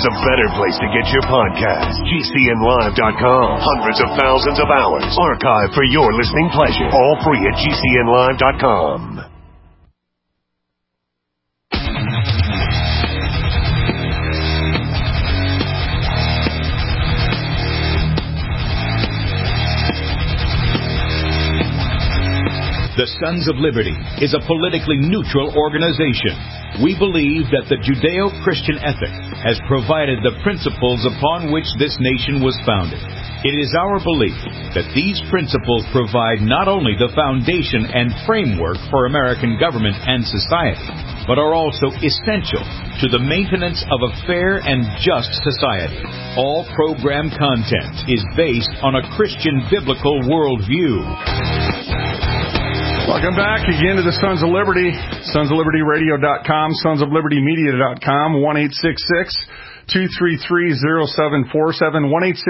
there's a better place to get your podcast. GCNlive.com. Hundreds of thousands of hours archived for your listening pleasure. All free at GCNlive.com. The Sons of Liberty is a politically neutral organization. We believe that the Judeo-Christian ethic has provided the principles upon which this nation was founded. It is our belief that these principles provide not only the foundation and framework for American government and society, but are also essential to the maintenance of a fair and just society. All program content is based on a Christian biblical worldview. Welcome back again to the Sons of Liberty, sonsoflibertyradio.com, sonsoflibertymedia.com, 1-866-233-0747,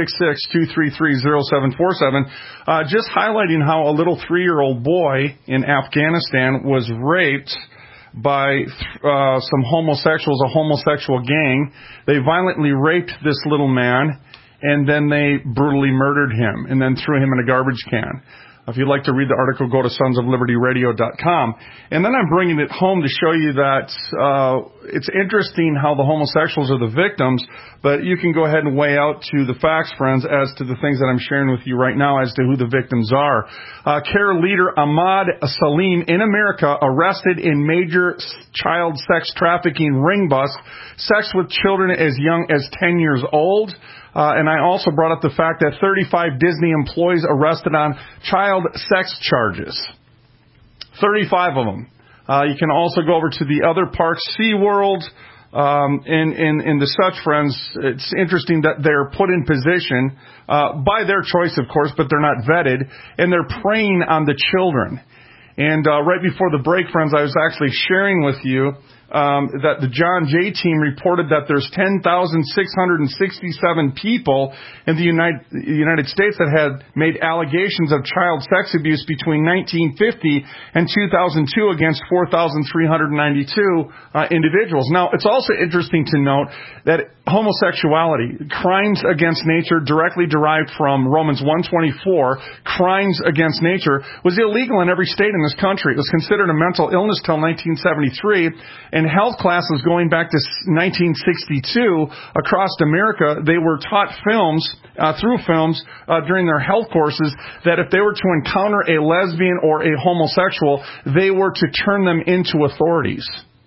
1-866-233-0747. Just highlighting how a little 3-year-old boy in Afghanistan was raped by some homosexuals, a homosexual gang. They violently raped this little man, and then they brutally murdered him, and then threw him in a garbage can. If you'd like to read the article, go to sonsoflibertyradio.com. And then I'm bringing it home to show you that it's interesting how the homosexuals are the victims, but you can go ahead and weigh out to the facts, friends, as to the things that I'm sharing with you right now as to who the victims are. CARE leader Ahmad Salim in America arrested in major child sex trafficking ring bust, sex with children as young as 10 years old. And I also brought up the fact that 35 Disney employees arrested on child sex charges. 35 of them. You can also go over to the other parks, SeaWorld, in the such, friends. It's interesting that they're put in position by their choice, of course, but they're not vetted, and they're preying on the children. And right before the break, friends, I was actually sharing with you that the John Jay team reported that there's 10,667 people in the United States that had made allegations of child sex abuse between 1950 and 2002 against 4,392 individuals. Now, it's also interesting to note that homosexuality, crimes against nature directly derived from Romans 1:24, crimes against nature, was illegal in every state in this country. It was considered a mental illness till 1973, and health classes going back to 1962 across America, they were taught through films during their health courses that if they were to encounter a lesbian or a homosexual, they were to turn them into authorities.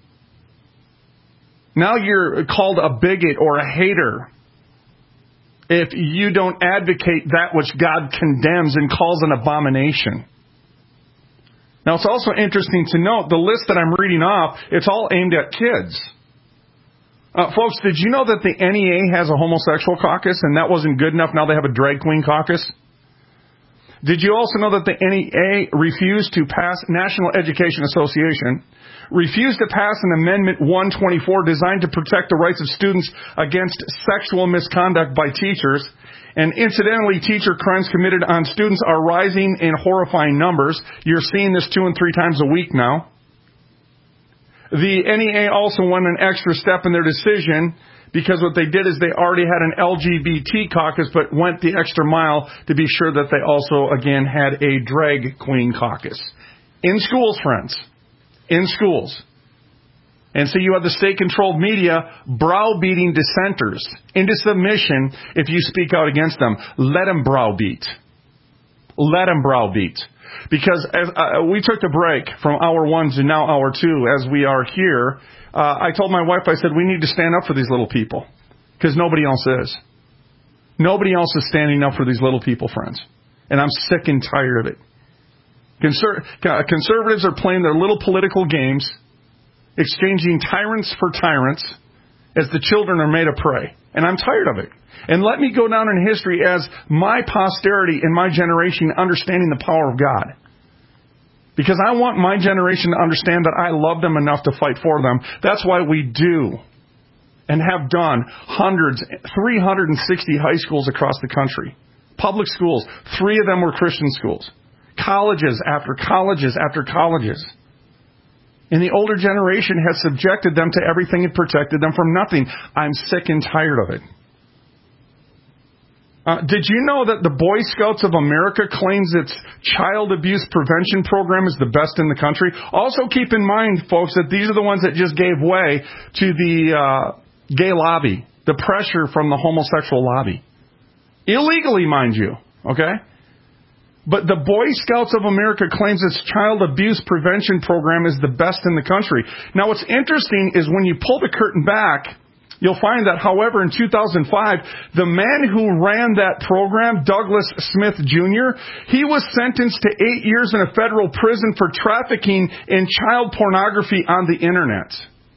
Now you're called a bigot or a hater if you don't advocate that which God condemns and calls an abomination. Now, it's also interesting to note, the list that I'm reading off, it's all aimed at kids. Folks, did you know that the NEA has a homosexual caucus, and that wasn't good enough? Now they have a drag queen caucus? Did you also know that the NEA refused to pass, National Education Association, refused to pass an Amendment 124 designed to protect the rights of students against sexual misconduct by teachers? And incidentally, teacher crimes committed on students are rising in horrifying numbers. You're seeing this 2 and 3 times a week now. The NEA also went an extra step in their decision because what they did is they already had an LGBT caucus, but went the extra mile to be sure that they also, again, had a drag queen caucus. In schools, friends. In schools. And so you have the state-controlled media browbeating dissenters into submission if you speak out against them. Let them browbeat. Let them browbeat. Because as we took the break from hour 1 to now hour 2 as we are here, I told my wife, I said, we need to stand up for these little people. Because nobody else is. Nobody else is standing up for these little people, friends. And I'm sick and tired of it. Conservatives are playing their little political games, exchanging tyrants for tyrants as the children are made a prey. And I'm tired of it. And let me go down in history as my posterity and my generation understanding the power of God. Because I want my generation to understand that I love them enough to fight for them. That's why we do and have done 360 high schools across the country. Public schools. 3 of them were Christian schools. Colleges after colleges after colleges. And the older generation has subjected them to everything and protected them from nothing. I'm sick and tired of it. Did you know that the Boy Scouts of America claims its child abuse prevention program is the best in the country? Also keep in mind, folks, that these are the ones that just gave way to the gay lobby, the pressure from the homosexual lobby. Illegally, mind you, okay? But the Boy Scouts of America claims its child abuse prevention program is the best in the country. Now, what's interesting is when you pull the curtain back, you'll find that, however, in 2005, the man who ran that program, Douglas Smith Jr., he was sentenced to 8 years in a federal prison for trafficking in child pornography on the Internet.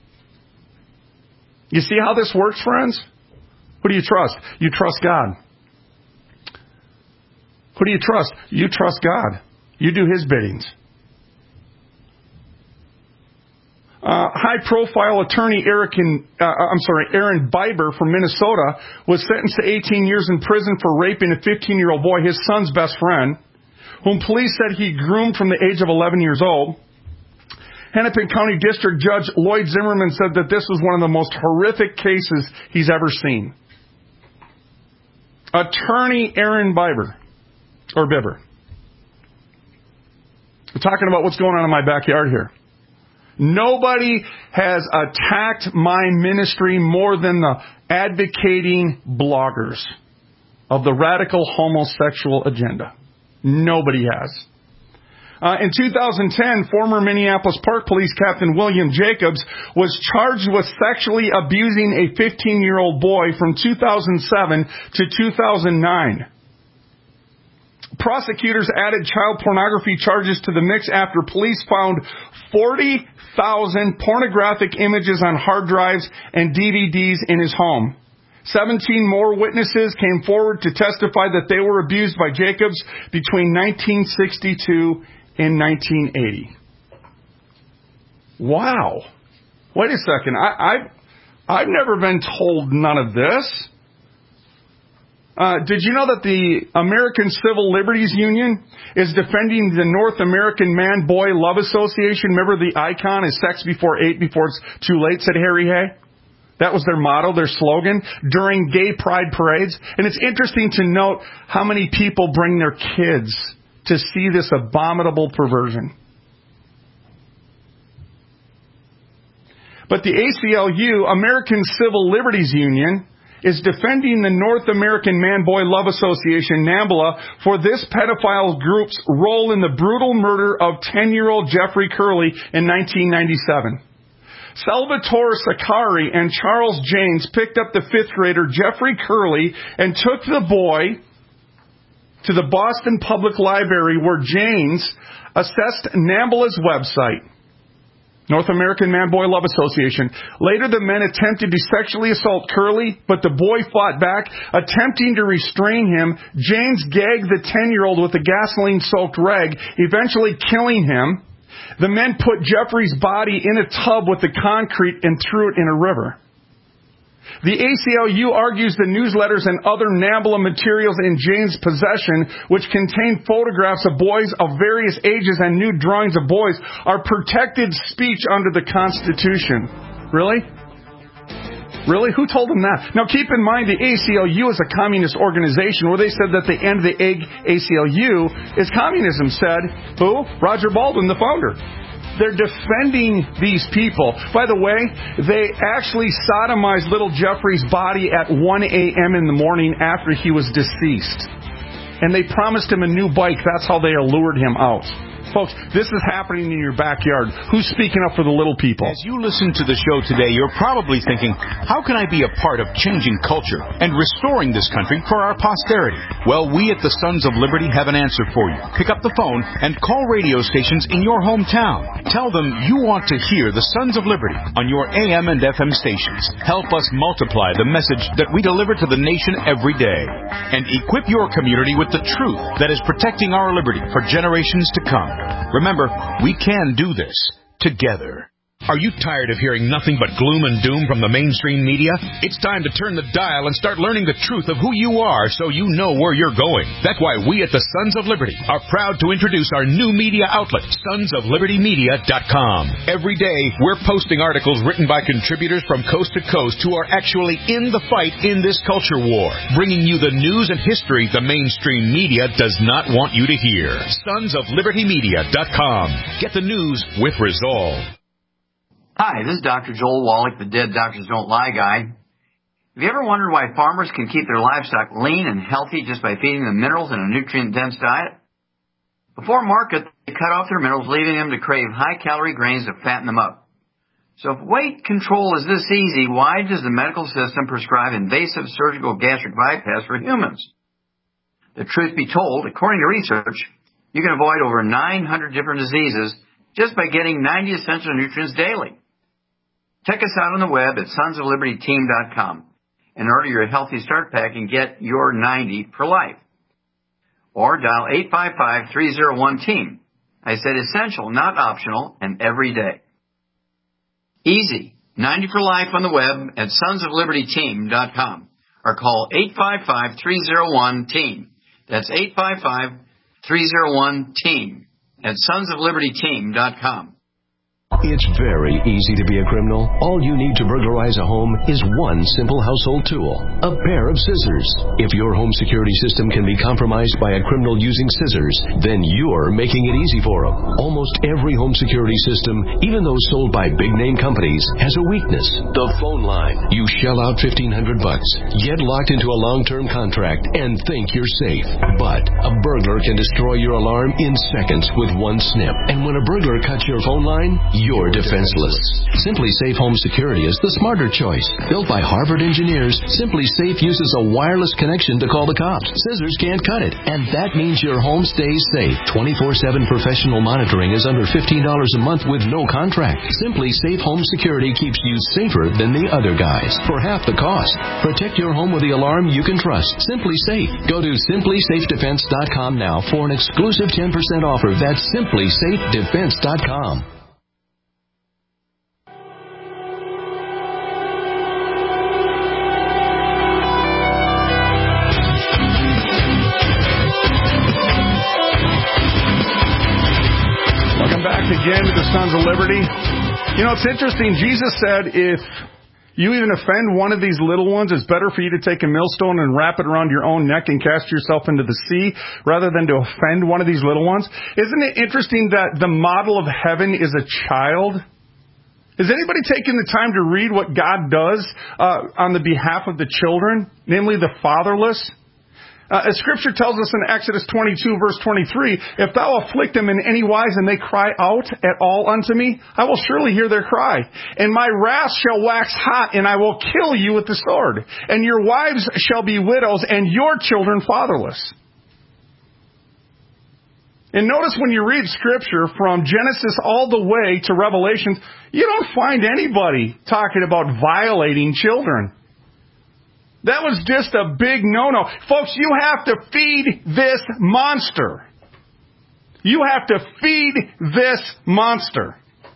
You see how this works, friends? Who do you trust? You trust God. Who do you trust? You trust God. You do His biddings. High-profile attorney Aaron Biber from Minnesota was sentenced to 18 years in prison for raping a 15-year-old boy, his son's best friend, whom police said he groomed from the age of 11 years old. Hennepin County District Judge Lloyd Zimmerman said that this was one of the most horrific cases he's ever seen. Attorney Aaron Biber. We're talking about what's going on in my backyard here. Nobody has attacked my ministry more than the advocating bloggers of the radical homosexual agenda. Nobody has. In 2010, former Minneapolis Park Police Captain William Jacobs was charged with sexually abusing a 15-year-old boy from 2007 to 2009. Prosecutors added child pornography charges to the mix after police found 40,000 pornographic images on hard drives and DVDs in his home. 17 more witnesses came forward to testify that they were abused by Jacobs between 1962 and 1980. Wow. Wait a second. I've never been told none of this. Did you know that the American Civil Liberties Union is defending the North American Man-Boy Love Association? Remember the icon is sex before 8 before it's too late, said Harry Hay? That was their motto, their slogan, during gay pride parades. And it's interesting to note how many people bring their kids to see this abominable perversion. But the ACLU, American Civil Liberties Union, is defending the North American Man-Boy Love Association, NAMBLA, for this pedophile group's role in the brutal murder of 10-year-old Jeffrey Curley in 1997. Salvatore Saccari and Charles Janes picked up the fifth grader Jeffrey Curley and took the boy to the Boston Public Library, where Janes assessed NAMBLA's website, North American Man-Boy Love Association. Later, the men attempted to sexually assault Curley, but the boy fought back. Attempting to restrain him, Janes gagged the 10-year-old with a gasoline-soaked rag, eventually killing him. The men put Jeffrey's body in a tub with the concrete and threw it in a river. The ACLU argues the newsletters and other NAMBLA materials in Jane's possession, which contain photographs of boys of various ages and nude drawings of boys, are protected speech under the Constitution. Really? Really? Who told them that? Now keep in mind the ACLU is a communist organization where they said that the end of the ACLU is communism, said who? Roger Baldwin, the founder. They're defending these people. By the way, they actually sodomized little Jeffrey's body at 1 a.m. in the morning after he was deceased. And they promised him a new bike. That's how they allured him out. Folks, this is happening in your backyard. Who's speaking up for the little people? As you listen to the show today, you're probably thinking, how can I be a part of changing culture and restoring this country for our posterity? Well, we at the Sons of Liberty have an answer for you. Pick up the phone and call radio stations in your hometown. Tell them you want to hear the Sons of Liberty on your AM and FM stations. Help us multiply the message that we deliver to the nation every day. And equip your community with the truth that is protecting our liberty for generations to come. Remember, we can do this together. Are you tired of hearing nothing but gloom and doom from the mainstream media? It's time to turn the dial and start learning the truth of who you are so you know where you're going. That's why we at the Sons of Liberty are proud to introduce our new media outlet, sonsoflibertymedia.com. Every day, we're posting articles written by contributors from coast to coast who are actually in the fight in this culture war, bringing you the news and history the mainstream media does not want you to hear. sonsoflibertymedia.com. Get the news with resolve. Hi, this is Dr. Joel Wallach, the Dead Doctors Don't Lie guy. Have you ever wondered why farmers can keep their livestock lean and healthy just by feeding them minerals in a nutrient-dense diet? Before market, they cut off their minerals, leaving them to crave high-calorie grains to fatten them up. So if weight control is this easy, why does the medical system prescribe invasive surgical gastric bypass for humans? The truth be told, according to research, you can avoid over 900 different diseases just by getting 90 essential nutrients daily. Check us out on the web at sonsoflibertyteam.com and order your Healthy Start Pack and get your 90 for life. Or dial 855-301-TEAM. I said essential, not optional, and every day. Easy. 90 for life on the web at sonsoflibertyteam.com or call 855-301-TEAM. That's 855-301-TEAM at sonsoflibertyteam.com. It's very easy to be a criminal. All you need to burglarize a home is one simple household tool, a pair of scissors. If your home security system can be compromised by a criminal using scissors, then you're making it easy for them. Almost every home security system, even those sold by big-name companies, has a weakness: the phone line. You shell out $1,500, get locked into a long-term contract, and think you're safe. But a burglar can destroy your alarm in seconds with one snip. And when a burglar cuts your phone line, you're defenseless. Simply Safe Home Security is the smarter choice. Built by Harvard engineers, Simply Safe uses a wireless connection to call the cops. Scissors can't cut it, and that means your home stays safe. 24/7 professional monitoring is under $15 a month with no contract. Simply Safe Home Security keeps you safer than the other guys for half the cost. Protect your home with the alarm you can trust. Simply Safe. Go to simplysafedefense.com now for an exclusive 10% offer. That's simplysafedefense.com. Again to the Sons of Liberty. You know, it's interesting. Jesus said if you even offend one of these little ones, it's better for you to take a millstone and wrap it around your own neck and cast yourself into the sea rather than to offend one of these little ones. Isn't it interesting that the model of heaven is a child? Has anybody taken the time to read what God does on the behalf of the children, namely the fatherless? As Scripture tells us in Exodus 22, verse 23, if thou afflict them in any wise and they cry out at all unto me, I will surely hear their cry. And my wrath shall wax hot, and I will kill you with the sword. And your wives shall be widows, and your children fatherless. And notice when you read Scripture from Genesis all the way to Revelation, you don't find anybody talking about violating children. That was just a big no-no. Folks, you have to feed this monster. You have to feed this monster.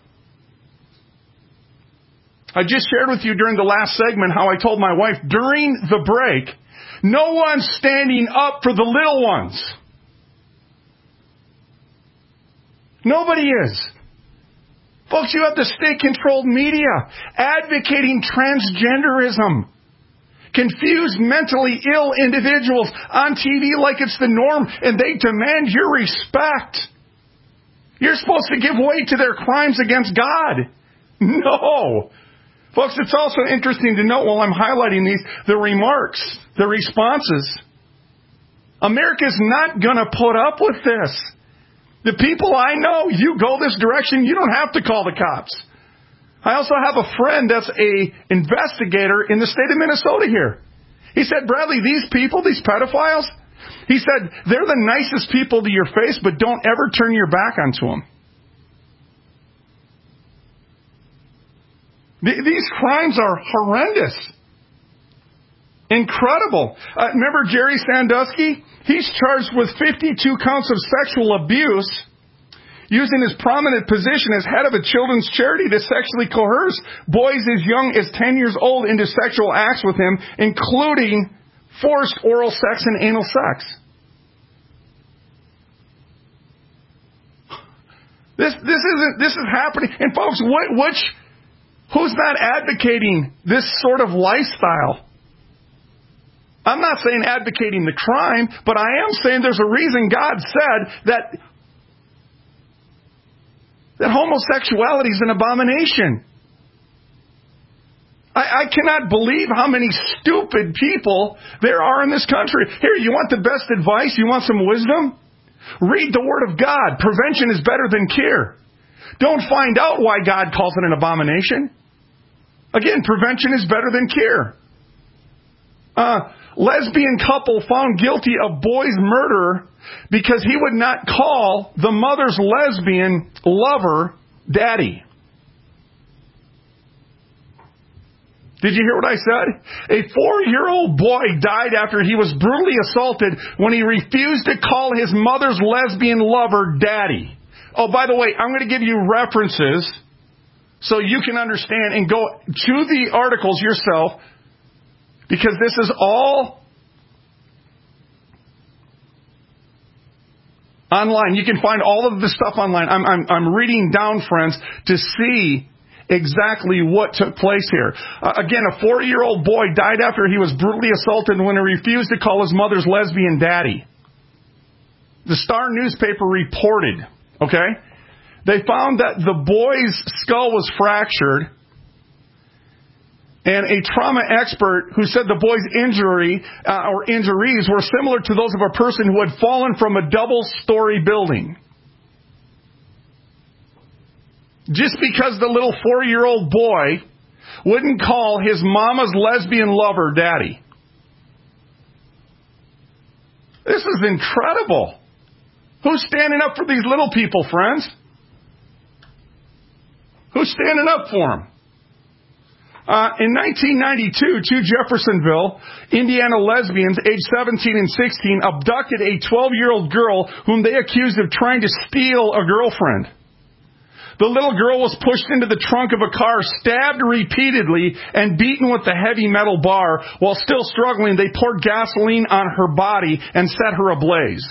I just shared with you during the last segment how I told my wife during the break, no one's standing up for the little ones. Nobody is. Folks, you have the state-controlled media advocating transgenderism. Confused, mentally ill individuals on TV like it's the norm, and they demand your respect. You're supposed to give way to their crimes against God. No. Folks, it's also interesting to note while I'm highlighting these, the remarks, the responses. America's not going to put up with this. The people I know, you go this direction, you don't have to call the cops. I also have a friend that's a investigator in the state of Minnesota here. He said, Bradley, these people, these pedophiles, he said, they're the nicest people to your face, but don't ever turn your back onto them. These crimes are horrendous. Incredible. Remember Jerry Sandusky? He's charged with 52 counts of sexual abuse. using his prominent position as head of a children's charity to sexually coerce boys as young as 10 years old into sexual acts with him, including forced oral sex and anal sex. This is happening. And folks, who's not advocating this sort of lifestyle? I'm not saying advocating the crime, but I am saying there's a reason God said that homosexuality is an abomination. I cannot believe how many stupid people there are in this country. Here, you want the best advice? You want some wisdom? Read the Word of God. Prevention is better than cure. Don't find out why God calls it an abomination. Again, prevention is better than cure. Lesbian couple found guilty of boy's murder because he would not call the mother's lesbian lover daddy. Did you hear what I said? A 4-year-old boy died after he was brutally assaulted when he refused to call his mother's lesbian lover daddy. Oh, by the way, I'm going to give you references so you can understand and go to the articles yourself, because this is all online. You can find all of this stuff online. I'm reading down, friends, to see exactly what took place here. Again, a 4-year-old boy died after he was brutally assaulted when he refused to call his mother's lesbian daddy. The Star newspaper reported, okay? They found that the boy's skull was fractured, and a trauma expert who said the boy's injuries were similar to those of a person who had fallen from a double-story building. Just because the little 4-year-old boy wouldn't call his mama's lesbian lover daddy. This is incredible. Who's standing up for these little people, friends? Who's standing up for them? In 1992, two Jeffersonville, Indiana lesbians, aged 17 and 16, abducted a 12-year-old girl whom they accused of trying to steal a girlfriend. The little girl was pushed into the trunk of a car, stabbed repeatedly, and beaten with a heavy metal bar. While still struggling, they poured gasoline on her body and set her ablaze.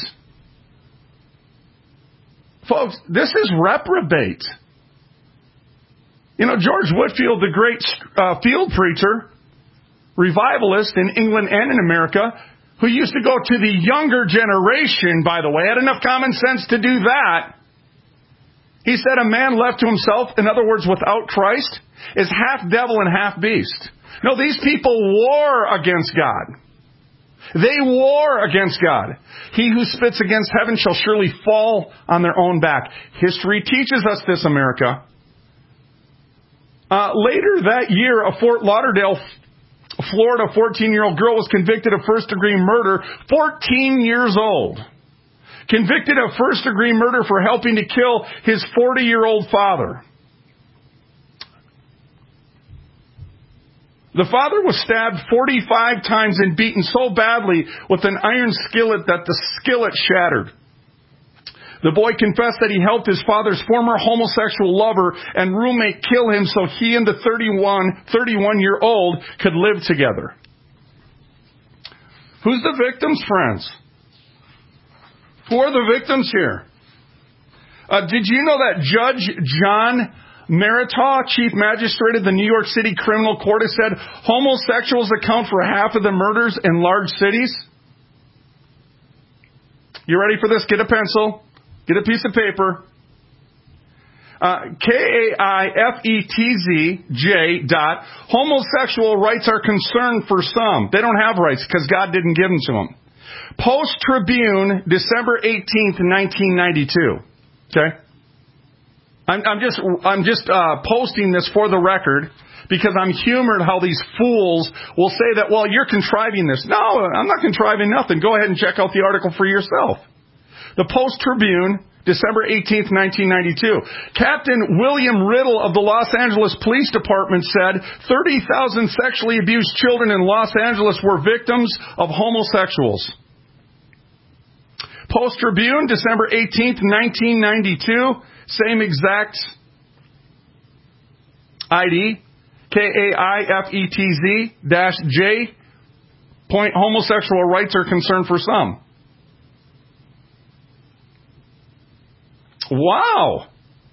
Folks, this is reprobate. You know, George Whitefield, the great field preacher, revivalist in England and in America, who used to go to the younger generation, by the way, had enough common sense to do that. He said a man left to himself, in other words, without Christ, is half devil and half beast. No, these people war against God. They war against God. He who spits against heaven shall surely fall on their own back. History teaches us this, America. Later that year, a Fort Lauderdale, Florida 14-year-old girl was convicted of first-degree murder, 14 years old. Convicted of first-degree murder for helping to kill his 40-year-old father. The father was stabbed 45 times and beaten so badly with an iron skillet that the skillet shattered. The boy confessed that he helped his father's former homosexual lover and roommate kill him so he and the 31-year-old could live together. Who's the victims, friends? Who are the victims here? Did you know that Judge John Meritaw, Chief Magistrate of the New York City Criminal Court, has said homosexuals account for half of the murders in large cities? You ready for this? Get a pencil. Get a piece of paper. KAIFETZJ. Homosexual rights are concerned for some. They don't have rights because God didn't give them to them. Post-Tribune, December 18th, 1992. Okay? I'm just posting this for the record because I'm humored how these fools will say that, well, you're contriving this. No, I'm not contriving nothing. Go ahead and check out the article for yourself. The Post-Tribune, December 18th, 1992. Captain William Riddle of the Los Angeles Police Department said 30,000 sexually abused children in Los Angeles were victims of homosexuals. Post-Tribune, December 18th, 1992. Same exact ID. KAIFETZ-J. Point, homosexual rights are concerned for some. Wow.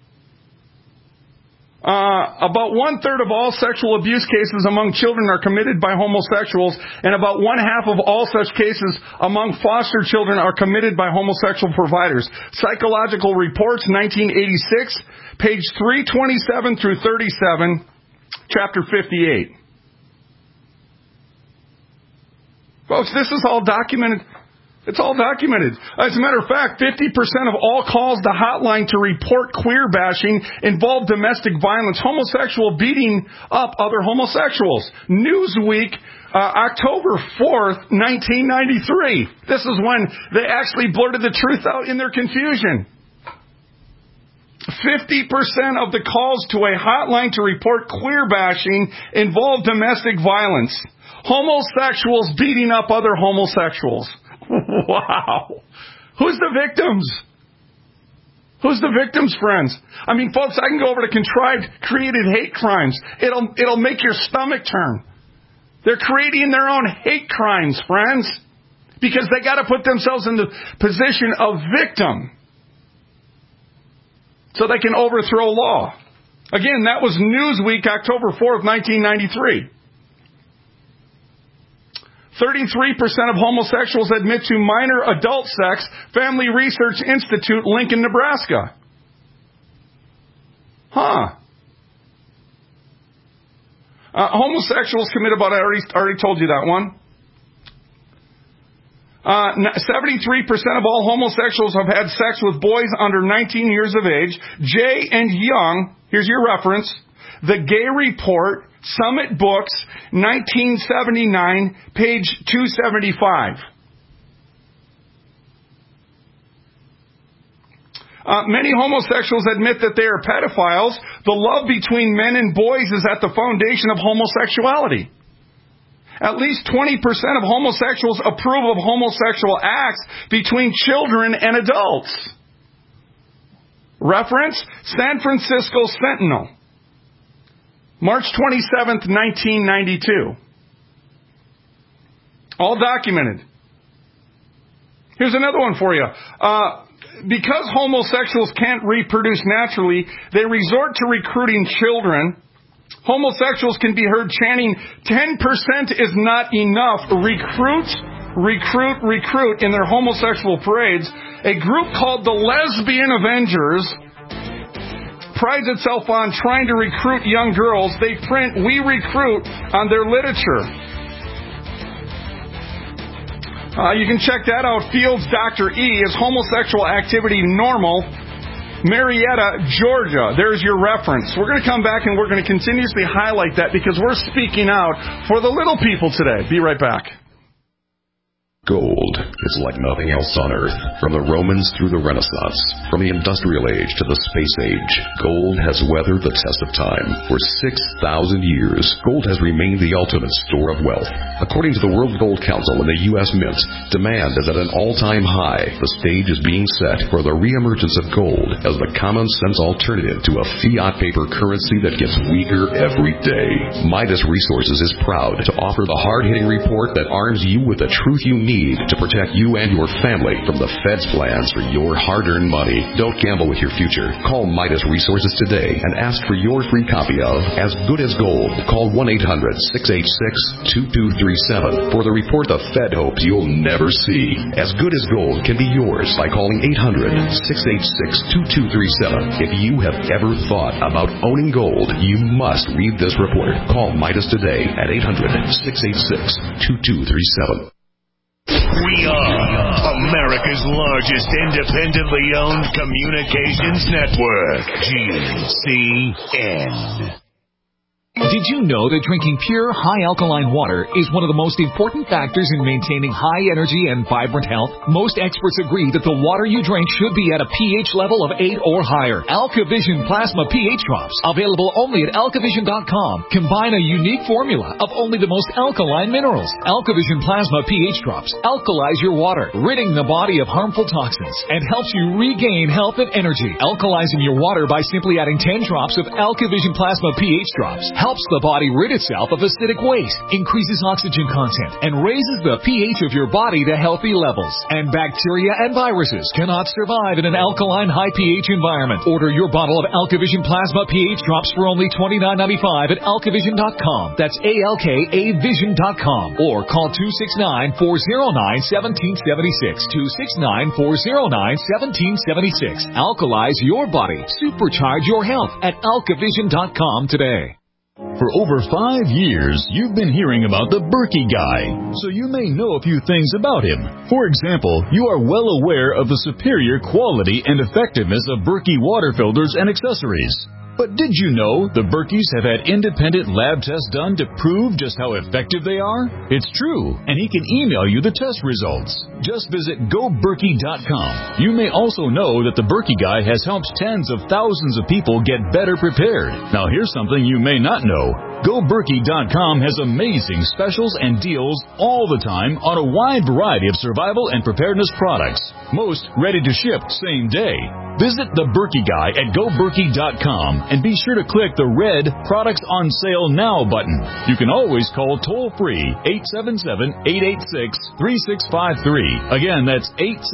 About 1/3 of all sexual abuse cases among children are committed by homosexuals, and about 1/2 of all such cases among foster children are committed by homosexual providers. Psychological Reports, 1986, page 327 through 37, chapter 58. Folks, this is all documented. It's all documented. As a matter of fact, 50% of all calls to hotline to report queer bashing involve domestic violence, homosexual beating up other homosexuals. Newsweek, October 4th, 1993. This is when they actually blurted the truth out in their confusion. 50% of the calls to a hotline to report queer bashing involve domestic violence. Homosexuals beating up other homosexuals. Wow. Who's the victims? Who's the victims, friends? I mean, folks, I can go over to contrived, created hate crimes. It'll make your stomach turn. They're creating their own hate crimes, friends, because they got to put themselves in the position of victim so they can overthrow law. Again, that was Newsweek, October 4th, 1993. 33% of homosexuals admit to minor adult sex, Family Research Institute, Lincoln, Nebraska. Homosexuals commit about, I already told you that one. 73% of all homosexuals have had sex with boys under 19 years of age. Jay and Young, here's your reference, The Gay Report, Summit Books, 1979, page 275. Many homosexuals admit that they are pedophiles. The love between men and boys is at the foundation of homosexuality. At least 20% of homosexuals approve of homosexual acts between children and adults. Reference, San Francisco Sentinel, March 27th, 1992. All documented. Here's another one for you. Because homosexuals can't reproduce naturally, they resort to recruiting children. Homosexuals can be heard chanting, 10% is not enough. Recruit, recruit, recruit in their homosexual parades. A group called the Lesbian Avengers prides itself on trying to recruit young girls. They print "We Recruit" on their literature. You can check that out. Fields Dr. E. Is homosexual activity normal? Marietta, Georgia. There's your reference. We're going to come back and we're going to continuously highlight that because we're speaking out for the little people today. Be right back. Gold is like nothing else on Earth. From the Romans through the Renaissance, from the Industrial Age to the Space Age, gold has weathered the test of time. For 6,000 years, gold has remained the ultimate store of wealth. According to the World Gold Council and the U.S. Mint, demand is at an all-time high. The stage is being set for the reemergence of gold as the common-sense alternative to a fiat paper currency that gets weaker every day. Midas Resources is proud to offer the hard-hitting report that arms you with the truth you need to protect you and your family from the Fed's plans for your hard-earned money. Don't gamble with your future. Call Midas Resources today and ask for your free copy of As Good as Gold. Call 1-800-686-2237 for the report the Fed hopes you'll never see. As Good as Gold can be yours by calling 800-686-2237. If you have ever thought about owning gold, you must read this report. Call Midas today at 800-686-2237. We are America's largest independently owned communications network, GCN. Did you know that drinking pure, high alkaline water is one of the most important factors in maintaining high energy and vibrant health? Most experts agree that the water you drink should be at a pH level of 8 or higher. AlkaVision Plasma pH Drops, available only at alkavision.com, combine a unique formula of only the most alkaline minerals. AlkaVision Plasma pH Drops alkalize your water, ridding the body of harmful toxins, and helps you regain health and energy. Alkalizing your water by simply adding 10 drops of AlkaVision Plasma pH Drops helps the body rid itself of acidic waste, increases oxygen content, and raises the pH of your body to healthy levels. And bacteria and viruses cannot survive in an alkaline high pH environment. Order your bottle of AlkaVision Plasma pH Drops for only $29.95 at alkavision.com. That's ALKAvision.com. Or call 269-409-1776. 269-409-1776. Alkalize your body. Supercharge your health at alkavision.com today. For over 5 years, you've been hearing about the Berkey Guy, so you may know a few things about him. For example, you are well aware of the superior quality and effectiveness of Berkey water filters and accessories. But did you know the Berkeys have had independent lab tests done to prove just how effective they are? It's true, and he can email you the test results. Just visit GoBerkey.com. You may also know that the Berkey Guy has helped tens of thousands of people get better prepared. Now here's something you may not know. GoBerkey.com has amazing specials and deals all the time on a wide variety of survival and preparedness products. Most ready to ship same day. Visit the Berkey Guy at GoBerkey.com and be sure to click the red Products on Sale Now button. You can always call toll-free 877-886-3653. Again, that's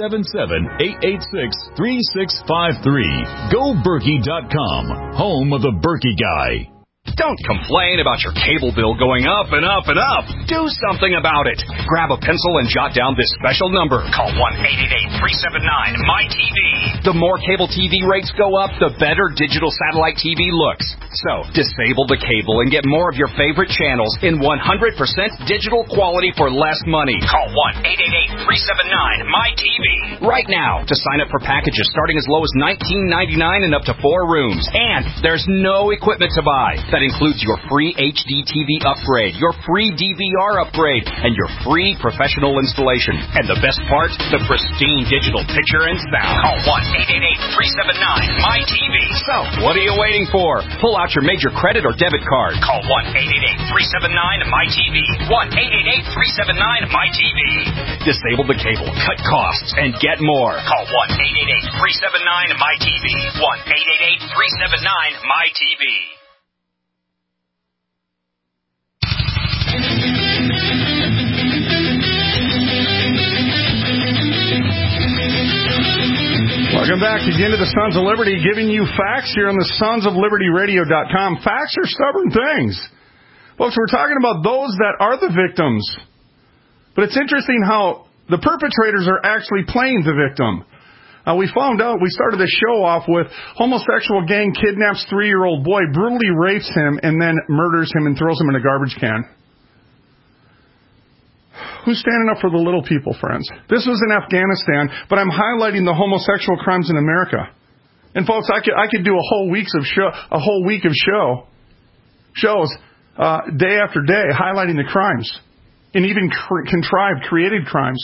877-886-3653. GoBerkey.com, home of the Berkey Guy. Don't complain about your cable bill going up and up and up. Do something about it. Grab a pencil and jot down this special number. Call 1-888-379-MY-TV. The more cable TV rates go up, the better digital satellite TV looks. So, disable the cable and get more of your favorite channels in 100% digital quality for less money. Call 1-888-379-MY-TV right now to sign up for packages starting as low as $19.99 and up to 4 rooms. And there's no equipment to buy. That includes your free HD TV upgrade, your free DVR upgrade, and your free professional installation. And the best part, the pristine digital picture and sound. Call 1-888-379-MY-TV. So, what are you waiting for? Pull out your major credit or debit card. Call 1-888-379-MY-TV. 1-888-379-MY-TV. Disable the cable, cut costs, and get more. Call 1-888-379-MY-TV. 1-888-379-MY-TV. Welcome back again to the Sons of Liberty, giving you facts here on the sonsoflibertyradio.com. Facts are stubborn things. Folks, we're talking about those that are the victims. But it's interesting how the perpetrators are actually playing the victim. We found out, we started the show off with homosexual gang kidnaps 3-year-old boy, brutally rapes him, and then murders him and throws him in a garbage can. Who's standing up for the little people, friends? This was in Afghanistan, but I'm highlighting the homosexual crimes in America. And folks, I could do a whole week of shows day after day highlighting the crimes, and even contrived, created crimes.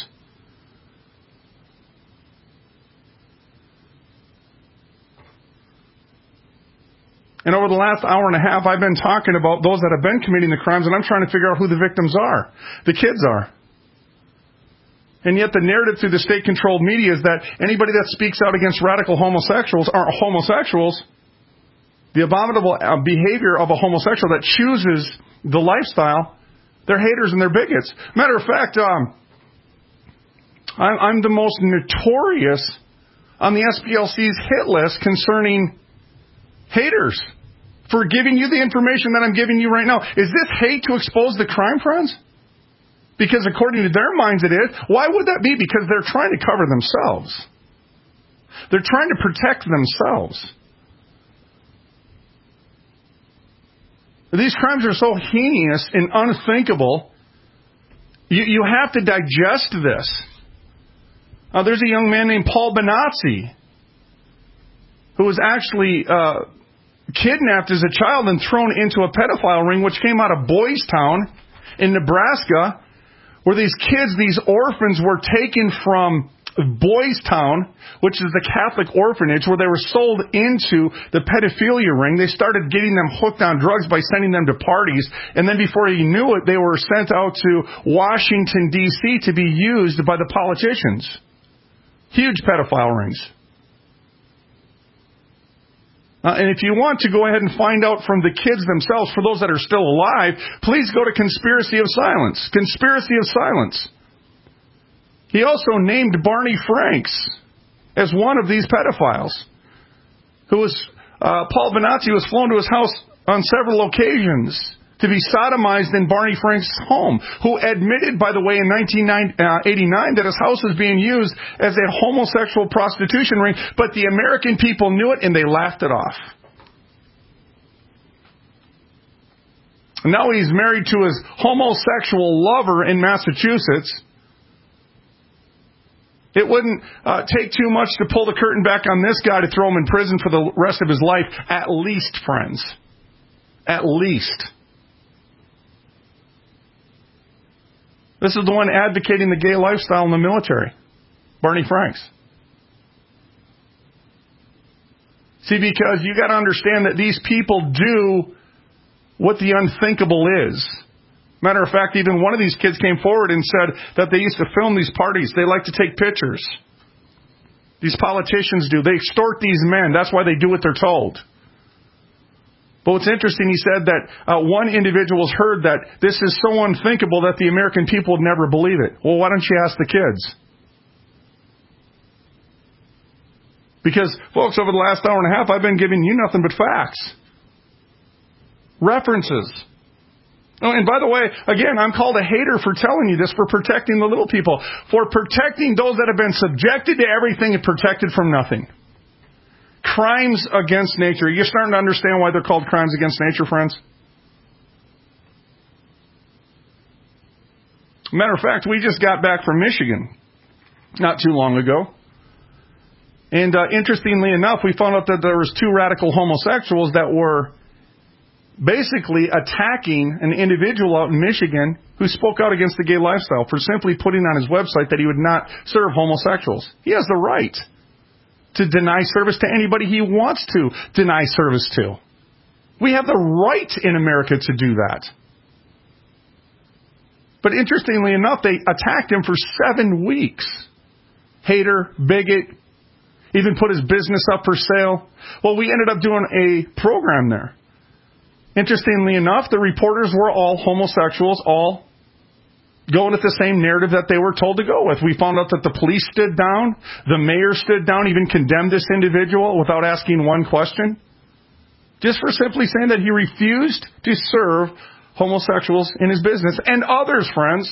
And over the last hour and a half, I've been talking about those that have been committing the crimes, and I'm trying to figure out who the victims are. The kids are. And yet the narrative through the state-controlled media is that anybody that speaks out against radical homosexuals are homosexuals. The abominable behavior of a homosexual that chooses the lifestyle, they're haters and they're bigots. Matter of fact, I'm the most notorious on the SPLC's hit list concerning haters for giving you the information that I'm giving you right now. Is this hate to expose the crime, friends? Because according to their minds it is. Why would that be? Because they're trying to cover themselves. They're trying to protect themselves. These crimes are so heinous and unthinkable. You have to digest this. There's a young man named Paul Benazzi who was actually kidnapped as a child and thrown into a pedophile ring, which came out of Boys Town in Nebraska, where these kids, these orphans, were taken from Boys Town, which is the Catholic orphanage, where they were sold into the pedophilia ring. They started getting them hooked on drugs by sending them to parties, and then before you knew it, they were sent out to Washington, D.C. to be used by the politicians. Huge pedophile rings. And if you want to go ahead and find out from the kids themselves, for those that are still alive, please go to Conspiracy of Silence. Conspiracy of Silence. He also named Barney Franks as one of these pedophiles. Paul Benazzi was flown to his house on several occasions to be sodomized in Barney Franks' home, who admitted, by the way, in 1989 that his house was being used as a homosexual prostitution ring, but the American people knew it and they laughed it off. Now he's married to his homosexual lover in Massachusetts. It wouldn't take too much to pull the curtain back on this guy to throw him in prison for the rest of his life, at least, friends. At least. This is the one advocating the gay lifestyle in the military, Barney Franks. See, because you got to understand that these people do what the unthinkable is. Matter of fact, even one of these kids came forward and said that they used to film these parties. They like to take pictures. These politicians do. They extort these men. That's why they do what they're told. But what's interesting, he said that one individual has heard that this is so unthinkable that the American people would never believe it. Well, why don't you ask the kids? Because, folks, over the last hour and a half, I've been giving you nothing but facts. References. Oh, and by the way, again, I'm called a hater for telling you this, for protecting the little people, for protecting those that have been subjected to everything and protected from nothing. Crimes against nature. You're starting to understand why they're called crimes against nature, friends? Matter of fact, we just got back from Michigan not too long ago. And interestingly enough, we found out that there was 2 radical homosexuals that were basically attacking an individual out in Michigan who spoke out against the gay lifestyle for simply putting on his website that he would not serve homosexuals. He has the right to deny service to anybody he wants to deny service to. We have the right in America to do that. But interestingly enough, they attacked him for 7 weeks. Hater, bigot, even put his business up for sale. Well, we ended up doing a program there. Interestingly enough, the reporters were all homosexuals, all going with the same narrative that they were told to go with. We found out that the police stood down, the mayor stood down, even condemned this individual without asking one question, just for simply saying that he refused to serve homosexuals in his business, and others, friends.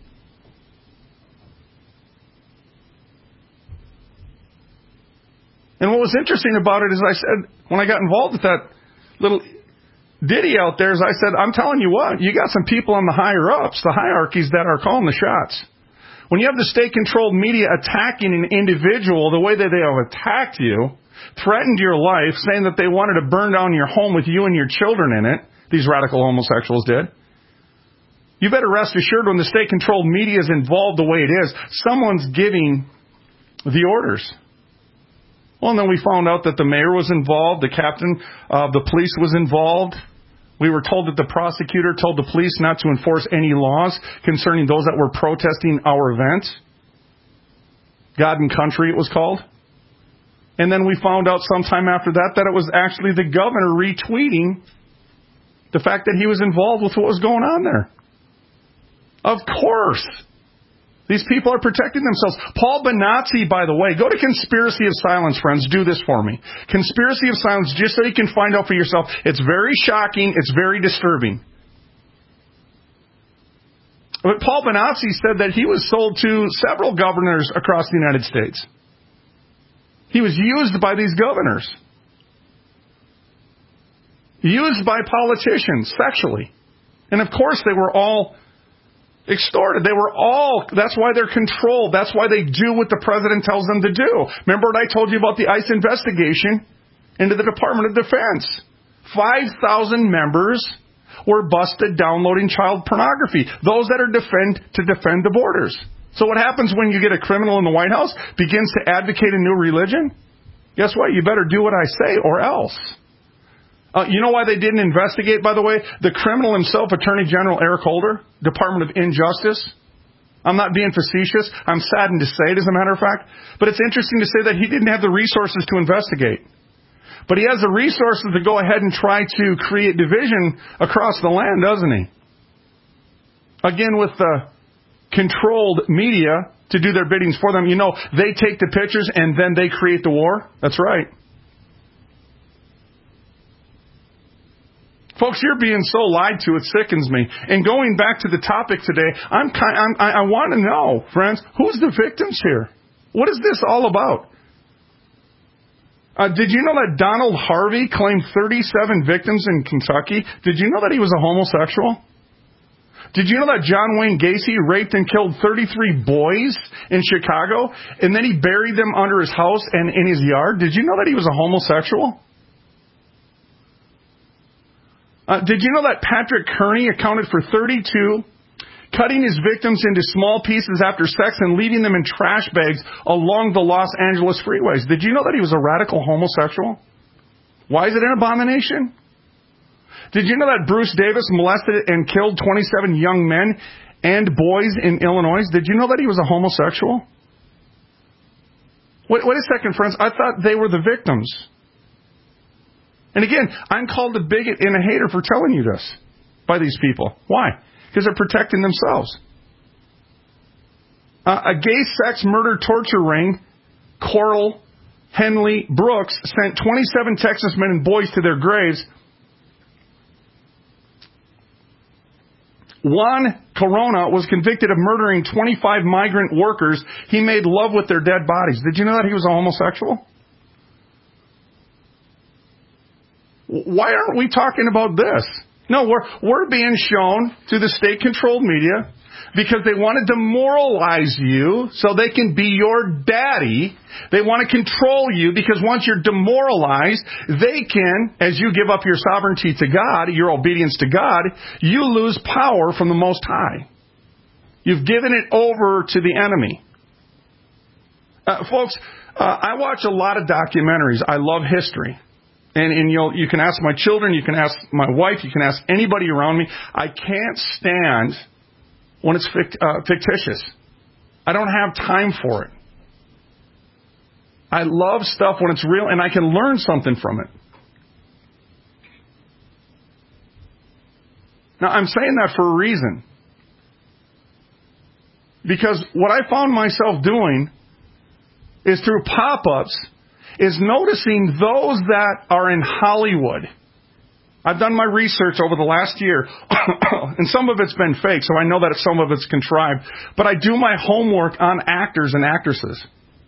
And what was interesting about it is I said, when I got involved with that little ditty out there, is I said, I'm telling you what, you got some people on the higher-ups, the hierarchies that are calling the shots. When you have the state-controlled media attacking an individual the way that they have attacked you, threatened your life, saying that they wanted to burn down your home with you and your children in it, these radical homosexuals did, you better rest assured when the state-controlled media is involved the way it is, someone's giving the orders. Well, and then we found out that the mayor was involved, the captain of the police was involved. We were told that the prosecutor told the police not to enforce any laws concerning those that were protesting our event. God and Country, it was called. And then we found out sometime after that it was actually the governor retweeting the fact that he was involved with what was going on there. Of course. These people are protecting themselves. Paul Benazzi, by the way, go to Conspiracy of Silence, friends. Do this for me. Conspiracy of Silence, just so you can find out for yourself. It's very shocking. It's very disturbing. But Paul Benazzi said that he was sold to several governors across the United States. He was used by these governors. Used by politicians sexually. And of course they were all extorted. That's why they're controlled. That's why they do what the president tells them to do. Remember what I told you about the ICE investigation into the Department of Defense? 5,000 members were busted downloading child pornography. Those that are defend the borders. So what happens when you get a criminal in the White House begins to advocate a new religion? Guess what? You better do what I say or else. You know why they didn't investigate, by the way? The criminal himself, Attorney General Eric Holder, Department of Injustice. I'm not being facetious. I'm saddened to say it, as a matter of fact. But it's interesting to say that he didn't have the resources to investigate. But he has the resources to go ahead and try to create division across the land, doesn't he? Again, with the controlled media to do their biddings for them. You know, they take the pictures and then they create the war. That's right. Folks, you're being so lied to, it sickens me. And going back to the topic today, I want to know, friends, who's the victims here? What is this all about? Did you know that Donald Harvey claimed 37 victims in Kentucky? Did you know that he was a homosexual? Did you know that John Wayne Gacy raped and killed 33 boys in Chicago, and then he buried them under his house and in his yard? Did you know that he was a homosexual? Did you know that Patrick Kearney accounted for 32, cutting his victims into small pieces after sex and leaving them in trash bags along the Los Angeles freeways? Did you know that he was a radical homosexual? Why is it an abomination? Did you know that Bruce Davis molested and killed 27 young men and boys in Illinois? Did you know that he was a homosexual? Wait a second, friends. I thought they were the victims. And again, I'm called a bigot and a hater for telling you this by these people. Why? Because they're protecting themselves. A gay sex murder torture ring, Coral Henley Brooks, sent 27 Texas men and boys to their graves. Juan Corona was convicted of murdering 25 migrant workers. He made love with their dead bodies. Did you know that he was a homosexual? Why aren't we talking about this? No, we're being shown through the state-controlled media because they want to demoralize you so they can be your daddy. They want to control you because once you're demoralized, they can, as you give up your sovereignty to God, your obedience to God, you lose power from the Most High. You've given it over to the enemy. Folks, I watch a lot of documentaries. I love history. And you can ask my children, you can ask my wife, you can ask anybody around me. I can't stand when it's fictitious. I don't have time for it. I love stuff when it's real and I can learn something from it. Now, I'm saying that for a reason. Because what I found myself doing is through pop-ups is noticing those that are in Hollywood. I've done my research over the last year, and some of it's been fake, so I know that some of it's contrived. But I do my homework on actors and actresses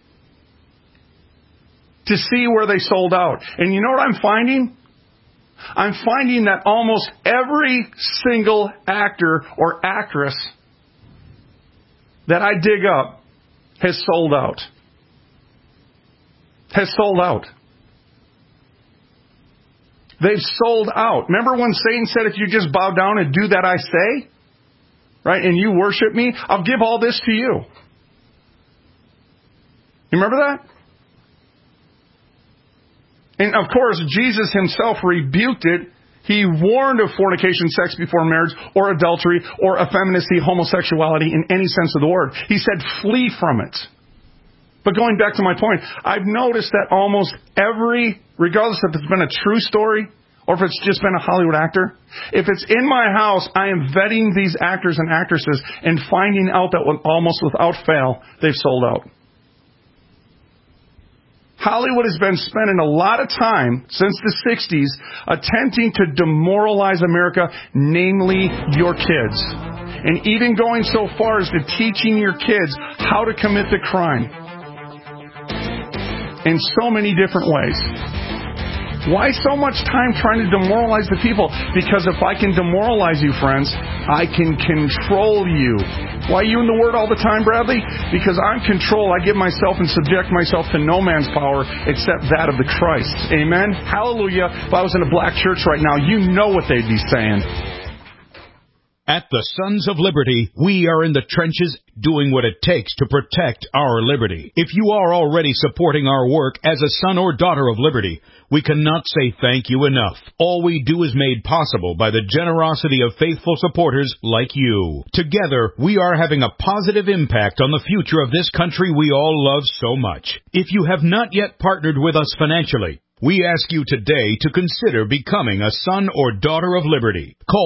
to see where they sold out. And you know what I'm finding? I'm finding that almost every single actor or actress that I dig up has sold out. Has sold out. They've sold out. Remember when Satan said, if you just bow down and do that I say, right, and you worship me, I'll give all this to you. You remember that? And of course, Jesus himself rebuked it. He warned of fornication, sex before marriage, or adultery, or effeminacy, homosexuality in any sense of the word. He said, flee from it. But going back to my point, I've noticed that almost every, regardless if it's been a true story or if it's just been a Hollywood actor, if it's in my house, I am vetting these actors and actresses and finding out that almost without fail, they've sold out. Hollywood has been spending a lot of time since the 60s attempting to demoralize America, namely your kids. And even going so far as to teaching your kids how to commit the crime. In so many different ways. Why so much time trying to demoralize the people? Because if I can demoralize you, friends, I can control you. Why are you in the Word all the time, Bradley? Because I'm control. I give myself and subject myself to no man's power except that of the Christ. Amen? Hallelujah. If I was in a black church right now, you know what they'd be saying. At the Sons of Liberty, we are in the trenches doing what it takes to protect our liberty. If you are already supporting our work as a son or daughter of liberty, we cannot say thank you enough. All we do is made possible by the generosity of faithful supporters like you. Together, we are having a positive impact on the future of this country we all love so much. If you have not yet partnered with us financially, we ask you today to consider becoming a son or daughter of liberty. Call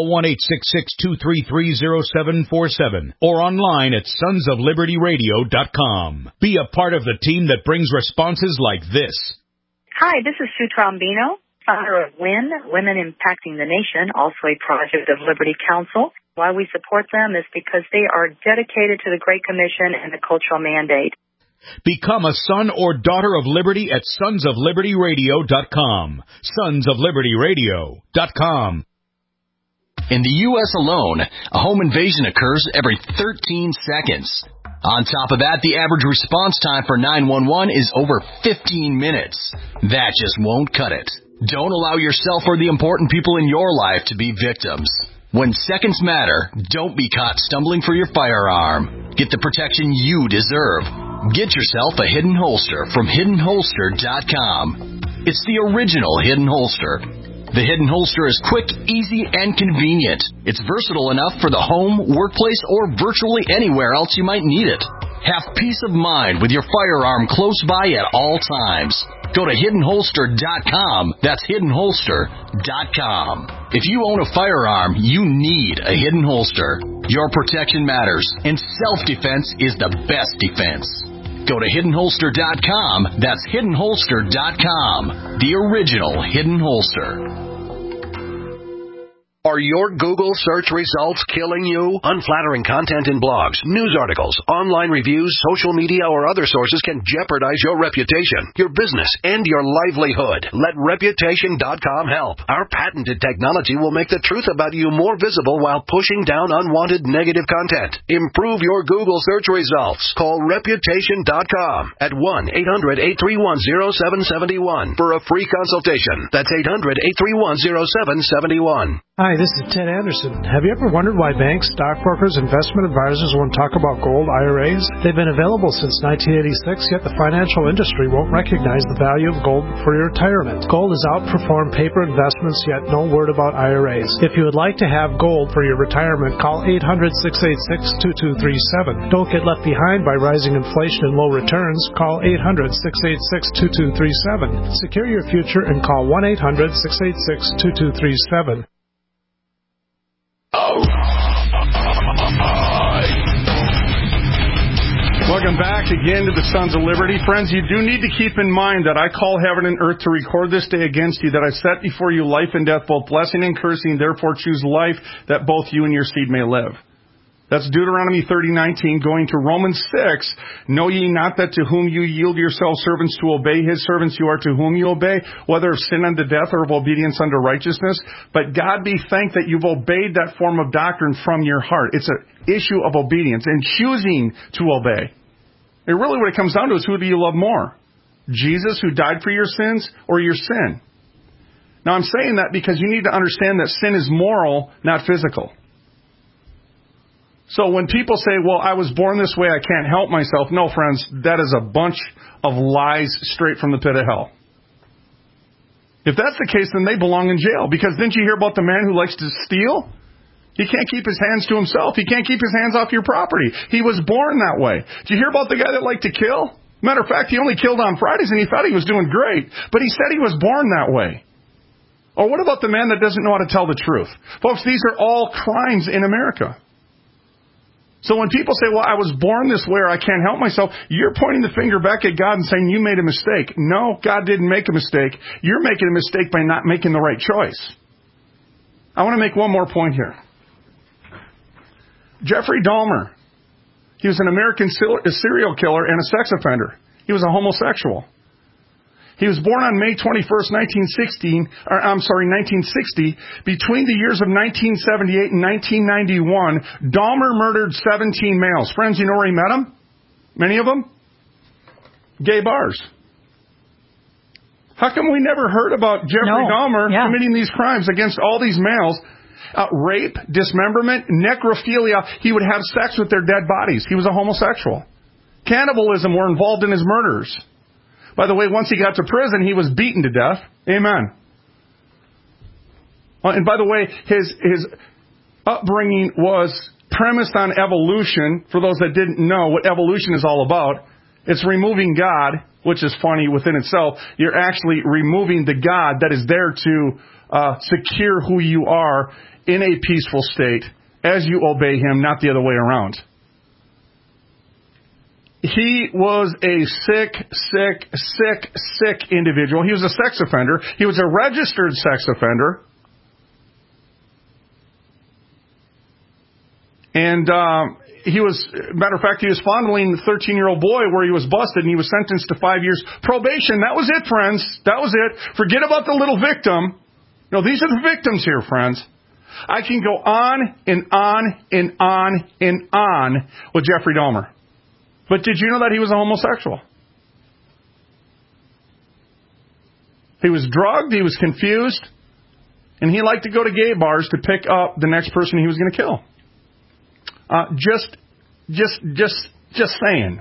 1-866-233-0747 or online at sonsoflibertyradio.com. Be a part of the team that brings responses like this. Hi, this is Sue Trombino, founder of WIN, Women Impacting the Nation, also a project of Liberty Council. Why we support them is because they are dedicated to the Great Commission and the cultural mandate. Become a son or daughter of liberty at sonsoflibertyradio.com. Sonsoflibertyradio.com. In the U.S. alone, a home invasion occurs every 13 seconds. On top of that, the average response time for 911 is over 15 minutes. That just won't cut it. Don't allow yourself or the important people in your life to be victims. When seconds matter, don't be caught stumbling for your firearm. Get the protection you deserve. Get yourself a Hidden Holster from HiddenHolster.com. It's the original Hidden Holster. The Hidden Holster is quick, easy, and convenient. It's versatile enough for the home, workplace, or virtually anywhere else you might need it. Have peace of mind with your firearm close by at all times. Go to HiddenHolster.com. That's HiddenHolster.com. If you own a firearm, you need a Hidden Holster. Your protection matters, and self-defense is the best defense. Go to HiddenHolster.com. That's HiddenHolster.com. The original Hidden Holster. Are your Google search results killing you? Unflattering content in blogs, news articles, online reviews, social media, or other sources can jeopardize your reputation, your business, and your livelihood. Let Reputation.com help. Our patented technology will make the truth about you more visible while pushing down unwanted negative content. Improve your Google search results. Call Reputation.com at 1-800-831-0771 for a free consultation. That's 800-831-0771. Hi, this is Ted Anderson. Have you ever wondered why banks, stockbrokers, investment advisors won't talk about gold IRAs? They've been available since 1986, yet the financial industry won't recognize the value of gold for your retirement. Gold has outperformed paper investments, yet no word about IRAs. If you would like to have gold for your retirement, call 800-686-2237. Don't get left behind by rising inflation and low returns. Call 800-686-2237. Secure your future and call 1-800-686-2237. Welcome back again to the Sons of Liberty. Friends, you do need to keep in mind that I call heaven and earth to record this day against you, that I set before you life and death, both blessing and cursing. Therefore choose life, that both you and your seed may live. That's Deuteronomy 30:19, going to Romans 6. Know ye not that to whom you yield yourselves servants to obey his servants you are to whom you obey, whether of sin unto death or of obedience unto righteousness? But God be thanked that you've obeyed that form of doctrine from your heart. It's an issue of obedience and choosing to obey. And really what it comes down to is, who do you love more? Jesus, who died for your sins, or your sin? Now I'm saying that because you need to understand that sin is moral, not physical. So when people say, well, I was born this way, I can't help myself. No, friends, that is a bunch of lies straight from the pit of hell. If that's the case, then they belong in jail. Because didn't you hear about the man who likes to steal? He can't keep his hands to himself. He can't keep his hands off your property. He was born that way. Did you hear about the guy that liked to kill? Matter of fact, he only killed on Fridays and he thought he was doing great. But he said he was born that way. Or what about the man that doesn't know how to tell the truth? Folks, these are all crimes in America. So when people say, well, I was born this way or I can't help myself, you're pointing the finger back at God and saying you made a mistake. No, God didn't make a mistake. You're making a mistake by not making the right choice. I want to make one more point here. Jeffrey Dahmer, he was an American serial killer and a sex offender. He was a homosexual. He was born on May 21st, 1960. Between the years of 1978 and 1991, Dahmer murdered 17 males. Friends, you know where he met them? Many of them? Gay bars. How come we never heard about Jeffrey Dahmer committing these crimes against all these males? Rape, dismemberment, necrophilia. He would have sex with their dead bodies. He was a homosexual. Cannibalism were involved in his murders. By the way, once he got to prison, he was beaten to death. Amen. And by the way, his upbringing was premised on evolution. For those that didn't know what evolution is all about, it's removing God, which is funny within itself. You're actually removing the God that is there to secure who you are in a peaceful state as you obey Him, not the other way around. He was a sick individual. He was a sex offender. He was a registered sex offender. And he was, matter of fact, he was fondling the 13-year-old boy where he was busted, and he was sentenced to 5 years probation. That was it, friends. That was it. Forget about the little victim. No, these are the victims here, friends. I can go on and on and on and on with Jeffrey Dahmer. But did you know that he was a homosexual? He was drugged, he was confused, and he liked to go to gay bars to pick up the next person he was going to kill. Just saying.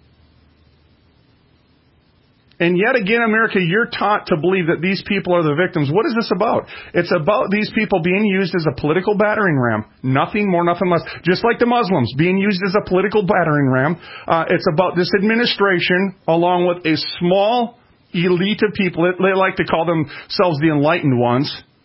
And yet again, America, you're taught to believe that these people are the victims. What is this about? It's about these people being used as a political battering ram. Nothing more, nothing less. Just like the Muslims being used as a political battering ram. It's about this administration, along with a small elite of people, they like to call themselves the enlightened ones,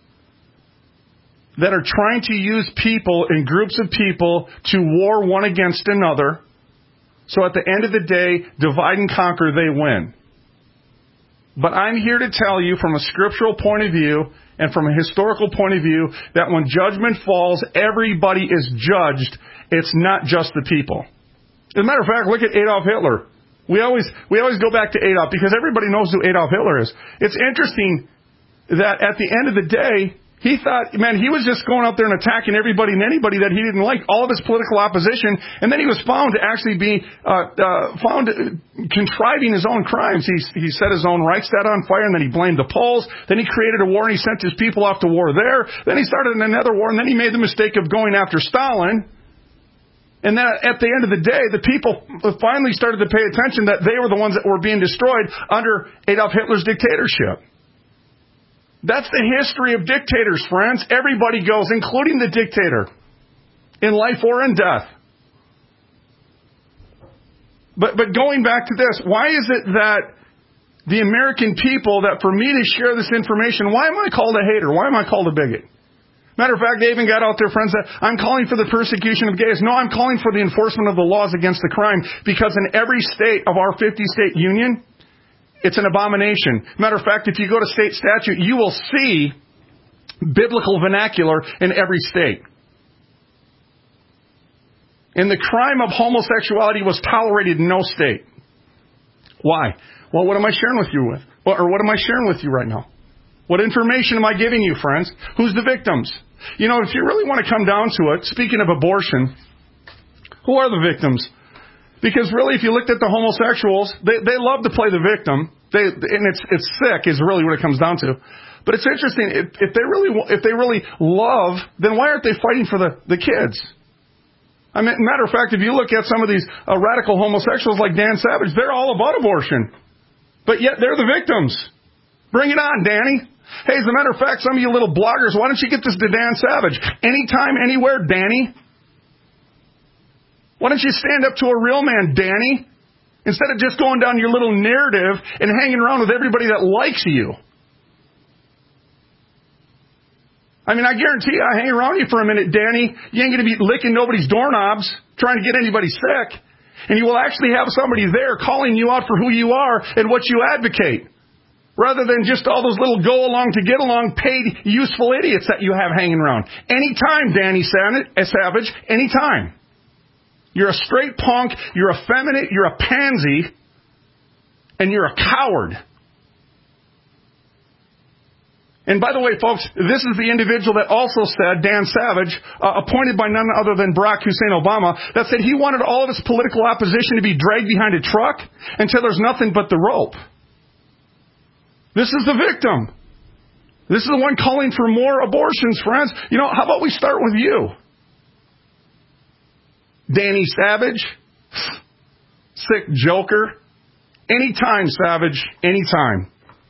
that are trying to use people and groups of people to war one against another. So at the end of the day, divide and conquer, they win. But I'm here to tell you from a scriptural point of view and from a historical point of view that when judgment falls, everybody is judged. It's not just the people. As a matter of fact, look at Adolf Hitler. We always go back to Adolf because everybody knows who Adolf Hitler is. It's interesting that at the end of the day, he thought, man, he was just going out there and attacking everybody and anybody that he didn't like, all of his political opposition, and then he was found to actually be contriving his own crimes. He set his own Reichstag on fire, and then he blamed the Poles. Then he created a war, and he sent his people off to war there. Then he started another war, and then he made the mistake of going after Stalin. And then at the end of the day, the people finally started to pay attention that they were the ones that were being destroyed under Adolf Hitler's dictatorship. That's the history of dictators, friends. Everybody goes, including the dictator, in life or in death. But going back to this, why is it that the American people, that for me to share this information, why am I called a hater? Why am I called a bigot? Matter of fact, they even got out there, friends, that I'm calling for the persecution of gays. No, I'm calling for the enforcement of the laws against the crime, because in every state of our 50-state union, it's an abomination. Matter of fact, if you go to state statute, you will see biblical vernacular in every state. And the crime of homosexuality was tolerated in no state. Why? Well, what am I sharing with you or what am I sharing with you right now? What information am I giving you, friends? Who's the victims? You know, if you really want to come down to it, speaking of abortion, who are the victims? Because really, if you looked at the homosexuals, they love to play the victim. And it's sick is really what it comes down to. But it's interesting, if they really love, then why aren't they fighting for the kids? I mean, matter of fact, if you look at some of these radical homosexuals like Dan Savage, they're all about abortion. But yet they're the victims. Bring it on, Danny. Hey, as a matter of fact, some of you little bloggers, why don't you get this to Dan Savage? Anytime, anywhere, Danny. Why don't you stand up to a real man, Danny? Instead of just going down your little narrative and hanging around with everybody that likes you. I mean, I guarantee you, I hang around you for a minute, Danny, you ain't going to be licking nobody's doorknobs, trying to get anybody sick. And you will actually have somebody there calling you out for who you are and what you advocate. Rather than just all those little go-along to get-along paid useful idiots that you have hanging around. Anytime, Danny Savage, anytime. You're a straight punk, you're effeminate, you're a pansy, and you're a coward. And by the way, folks, this is the individual that also said, Dan Savage, appointed by none other than Barack Hussein Obama, that said he wanted all of his political opposition to be dragged behind a truck until there's nothing but the rope. This is the victim. This is the one calling for more abortions, friends. You know, how about we start with you? Danny Savage, sick joker. Anytime, Savage, anytime.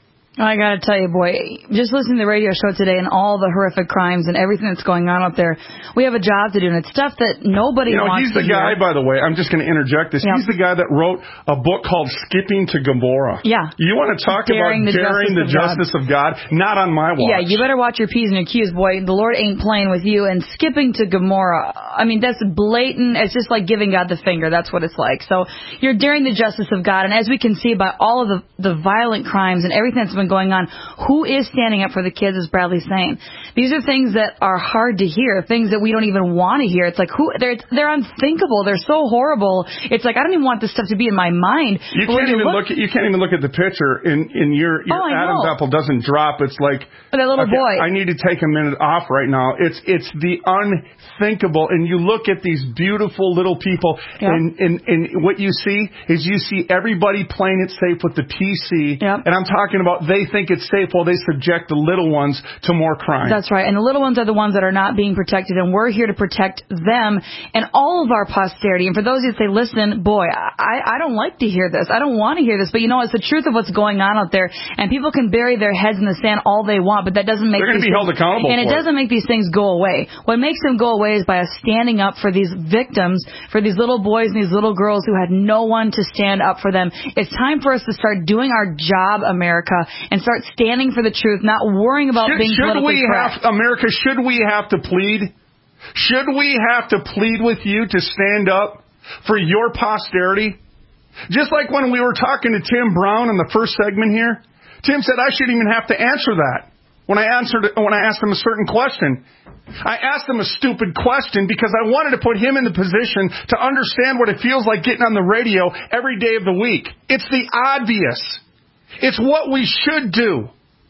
I gotta tell you, boy, just listening to the radio show today and all the horrific crimes and everything that's going on up there, we have a job to do, and it's stuff that nobody wants to hear. He's the guy, by the way, I'm just going to interject this. Yep. He's the guy that wrote a book called Skipping to Gomorrah. Yeah. You want to talk about daring the justice of God? Not on my watch. Yeah, you better watch your P's and your Q's, boy. The Lord ain't playing with you. And skipping to Gomorrah, I mean, that's blatant. It's just like giving God the finger. That's what it's like. So you're daring the justice of God, and as we can see by all of the violent crimes and everything that's been going on, who is standing up for the kids, as Bradley's saying? These are things that are hard to hear, things that we don't even want to hear. It's like, they're unthinkable. They're so horrible. It's like, I don't even want this stuff to be in my mind. You can't even look at the picture in your Adam's apple doesn't drop. It's like that little boy. I need to take a minute off right now. It's the unthinkable. And you look at these beautiful little people, and what you see is everybody playing it safe with the PC. And I'm talking about they think it's safe while they subject the little ones to more crime. That's right. And the little ones are the ones that are not being protected, and we're here to protect them and all of our posterity. And for those of you that say, listen, boy, I don't like to hear this. I don't want to hear this. But you know, it's the truth of what's going on out there. And people can bury their heads in the sand all they want, but that doesn't make they're going to be held accountable. And it doesn't make these things go away. What makes them go away is by us standing up for these victims, for these little boys and these little girls who had no one to stand up for them. It's time for us to start doing our job, America, and start standing for the truth, not worrying about being politically correct. America, should we have to plead? Should we have to plead with you to stand up for your posterity? Just like when we were talking to Tim Brown in the first segment here, Tim said I shouldn't even have to answer that. When I asked him a certain question, I asked him a stupid question because I wanted to put him in the position to understand what it feels like getting on the radio every day of the week. It's the obvious. It's what we should do.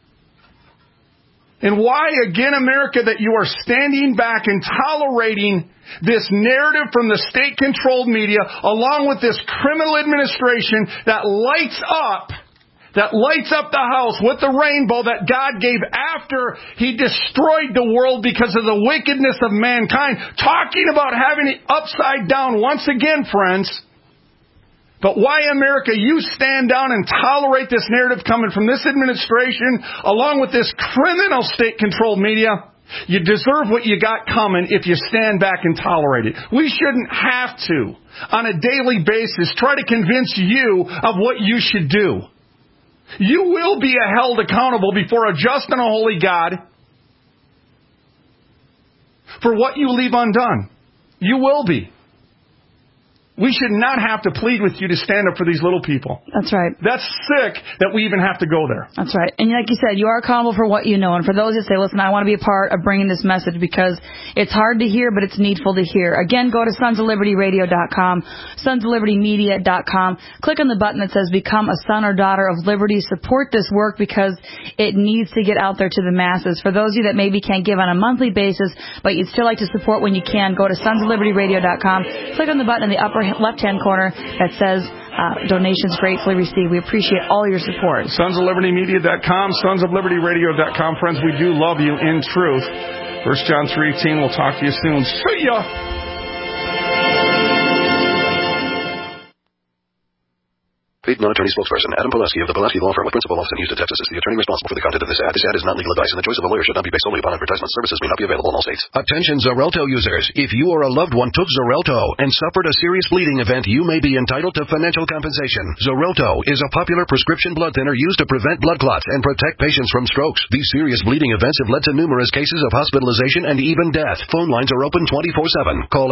And why, again, America, that you are standing back and tolerating this narrative from the state-controlled media along with this criminal administration that lights up the house with the rainbow that God gave after He destroyed the world because of the wickedness of mankind, talking about having it upside down once again, friends. But why, America, you stand down and tolerate this narrative coming from this administration along with this criminal state-controlled media? You deserve what you got coming if you stand back and tolerate it. We shouldn't have to, on a daily basis, try to convince you of what you should do. You will be held accountable before a just and a holy God for what you leave undone. You will be. We should not have to plead with you to stand up for these little people. That's right. That's sick that we even have to go there. That's right. And like you said, you are accountable for what you know. And for those that say, listen, I want to be a part of bringing this message because it's hard to hear, but it's needful to hear. Again, go to sonsoflibertyradio.com, sonsoflibertymedia.com. Click on the button that says Become a Son or Daughter of Liberty. Support this work because it needs to get out there to the masses. For those of you that maybe can't give on a monthly basis, but you'd still like to support when you can, go to sonsoflibertyradio.com. Click on the button in the upper left-hand corner that says donations gratefully received. We appreciate all your support. SonsOfLibertyMedia.com, SonsOfLibertyRadio.com. Friends, we do love you in truth. 1 John 3:18. We'll talk to you soon. See ya! Paid non-attorney spokesperson Adam Pulaski of the Pulaski Law Firm with principal office in Houston, Texas is the attorney responsible for the content of this ad. This ad is not legal advice, and the choice of a lawyer should not be based solely upon advertisement. Services may not be available in all states. Attention Xarelto users. If you or a loved one took Xarelto and suffered a serious bleeding event, you may be entitled to financial compensation. Xarelto is a popular prescription blood thinner used to prevent blood clots and protect patients from strokes. These serious bleeding events have led to numerous cases of hospitalization and even death. Phone lines are open 24/7. Call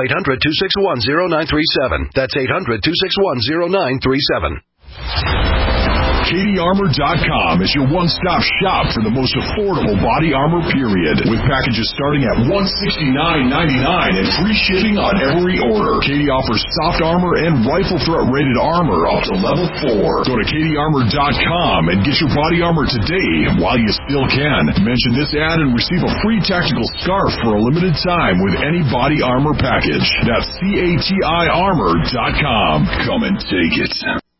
800-261-0937. That's 800-261-0937. KDArmor.com is your one-stop shop for the most affordable body armor, period. With packages starting at $169.99 and free shipping on every order. KD offers soft armor and rifle threat rated armor up to level 4. Go to KDArmor.com and get your body armor today while you still can. Mention this ad and receive a free tactical scarf for a limited time with any body armor package. That's CATIarmor.com. Come and take it.